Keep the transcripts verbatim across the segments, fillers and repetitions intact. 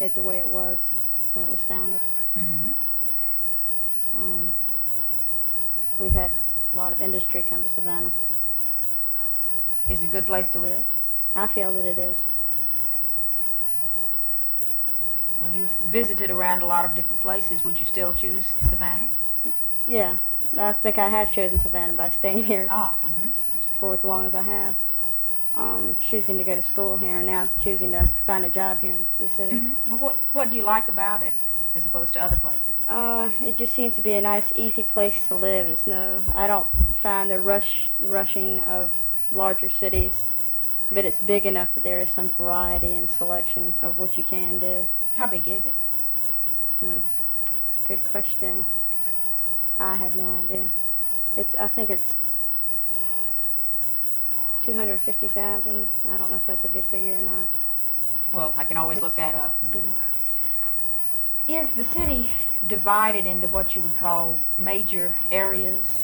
it the way it was when it was founded. Mm-hmm. Um, we've had a lot of industry come to Savannah. Is it a good place to live? I feel that it is. Well, you visited around a lot of different places. Would you still choose Savannah? Yeah, I think I have chosen Savannah by staying here Ah. Mm-hmm. for as long as I have. Um, choosing to go to school here and now choosing to find a job here in the city. Mm-hmm. Well, what what do you like about it as opposed to other places? Uh, it just seems to be a nice, easy place to live. It's no, I don't find the rush, rushing of larger cities, but it's big enough that there is some variety and selection of what you can do. How big is it? Hmm. Good question. I have no idea. It's, I think it's two hundred fifty thousand. I don't know if that's a good figure or not. Well, I can always It's, look that up. yeah. Is the city divided into what you would call major areas?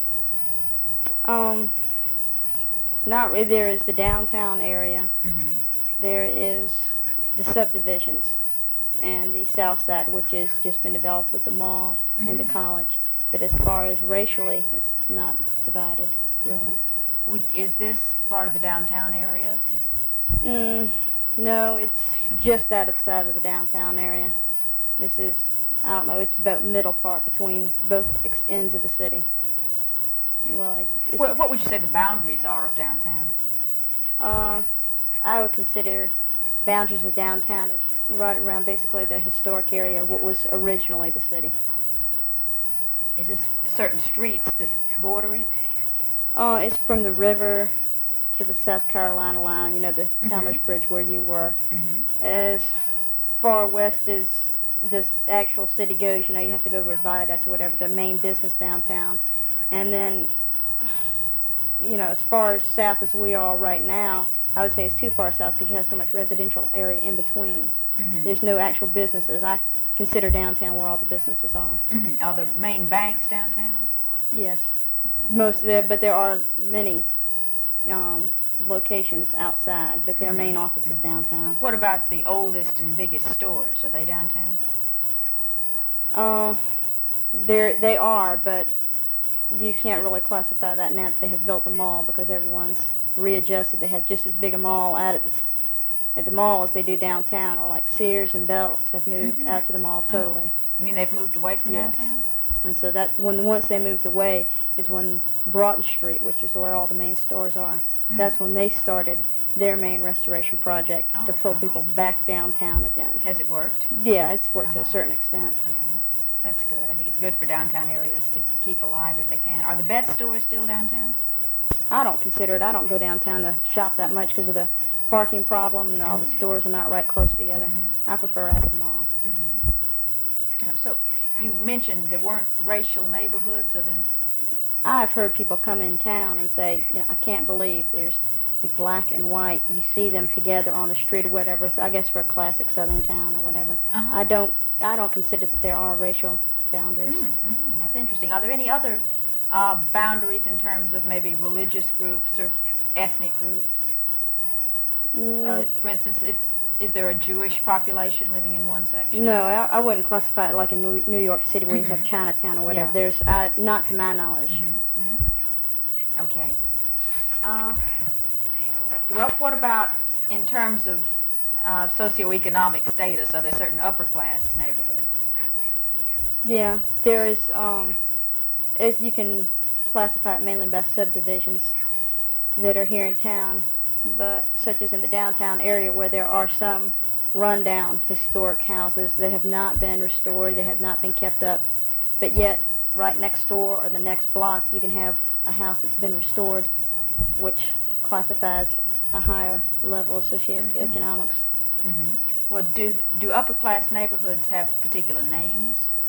Um, not really. There is the downtown area. Mm-hmm. There is the subdivisions and the south side, which has just been developed with the mall Mm-hmm. and the college. But as far as racially, it's not divided, really. Would, is this part of the downtown area? Mm, no, it's just outside of the downtown area. This is, I don't know, it's about middle part between both ex- ends of the city. Well, like, it's, What, what would you say the boundaries are of downtown? uh, I would consider boundaries of downtown as right around basically the historic area, what was originally the city. Is this certain streets that border it? Uh, it's from the river to the South Carolina line, you know, the Mhm. Talmadge Bridge where you were. Mm-hmm. As far west as this actual city goes, you know, you have to go over a viaduct or whatever, the main business downtown. And then, you know, as far as south as we are right now, I would say it's too far south because you have so much residential area in between. Mm-hmm. There's no actual businesses. I consider downtown where all the businesses are. Mm-hmm. Are the main banks downtown? Yes. Most of the, but there are many um, locations outside, but their Mhm. main office is Mhm. downtown. What about the oldest and biggest stores? Are they downtown? Uh, they they are, but you can't really classify that now that they have built the mall because everyone's readjusted. They have just as big a mall out at the s- at the mall as they do downtown, or like Sears and Belk's have moved Mhm. out to the mall totally. You mean they've moved away from Yes. downtown? And so that when once they moved away is when Broughton Street, which is where all the main stores are, Mm. that's when they started their main restoration project Oh, to pull uh-huh. people back downtown again. Has it worked? Yeah, it's worked to a Uh-huh. certain extent. Yeah, that's, that's good. I think it's good for downtown areas to keep alive if they can. Are the best stores still downtown? I don't consider it. I don't go downtown to shop that much because of the parking problem and all the Mhm. stores are not right close together. Mhm. I prefer at the mall. Mm-hmm. So you mentioned there weren't racial neighborhoods, or then I've heard people come in town and say, you know, I can't believe there's black and white. You see them together on the street or whatever. I guess for a classic southern town or whatever. uh-huh. I don't. I don't consider that there are racial boundaries. Mm-hmm. That's interesting. Are there any other uh, boundaries in terms of maybe religious groups or ethnic groups? Mm, Uh, for instance, if, is there a Jewish population living in one section? no, I, I wouldn't classify it like in New, New York City where you have Mhm. Chinatown or whatever. Yeah. There's uh, not to my knowledge. Mm-hmm. Mm-hmm. Okay. Uh, well, what about in terms of uh, socioeconomic status? Are there certain upper class neighborhoods? Yeah, there's um, it, you can classify it mainly by subdivisions that are here in town, but such as in the downtown area where there are some rundown historic houses that have not been restored, they have not been kept up, but yet right next door or the next block you can have a house that's been restored, which classifies a higher level of socioeconomics. Mm-hmm. Well, do do upper class neighborhoods have particular names?